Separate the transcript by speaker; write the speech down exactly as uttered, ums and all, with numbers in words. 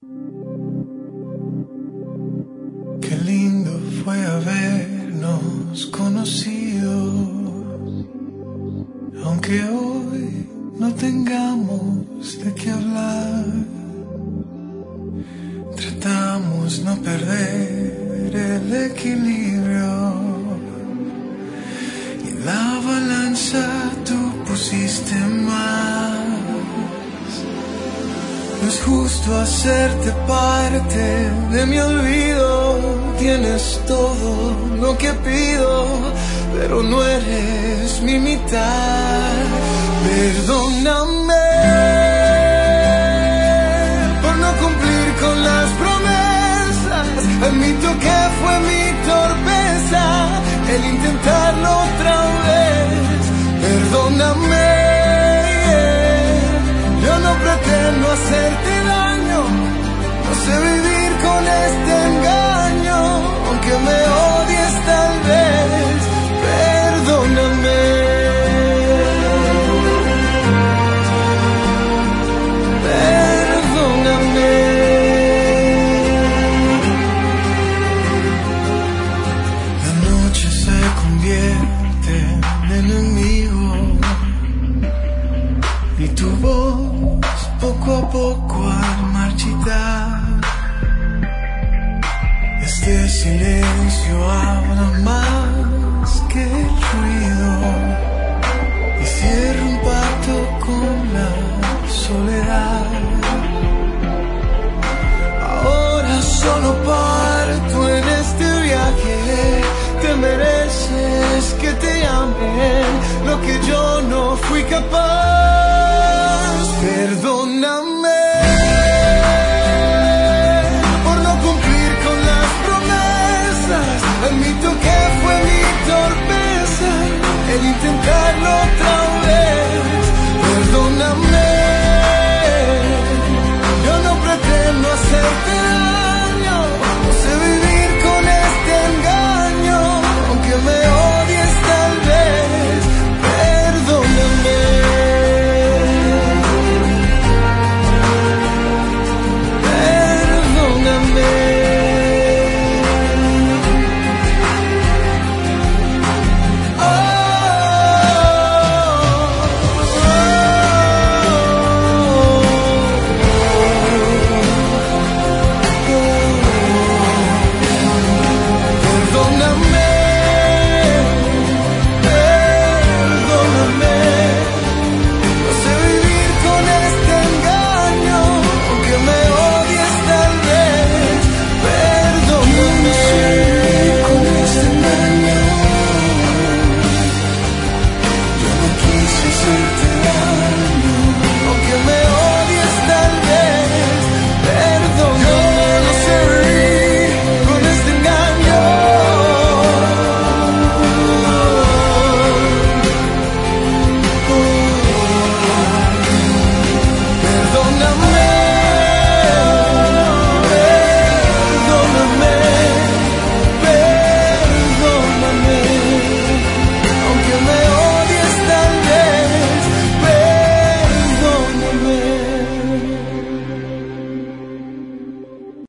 Speaker 1: Qué lindo fue habernos conocido, aunque hoy no tengamos de qué hablar. Tratamos no perder el equilibrio y en la balanza tú pusiste más. No es justo hacerte parte de mi olvido. Tienes todo lo que pido, pero no eres mi mitad. Perdóname por no cumplir con las promesas. Admito que fue mi torpeza el intentarlo otra vez. Perdóname, yo no pretendo hacerte daño. No sé vivir con este engaño, aunque me odies tal vez. Perdóname. Perdóname. La noche se convierte en enemigo y tu voz poco a poco al marchitar. Este silencio habla más que el ruido y cierra un pacto con la soledad. Ahora solo parto en este viaje. Te mereces que te llame lo que yo no fui capaz. Perdón.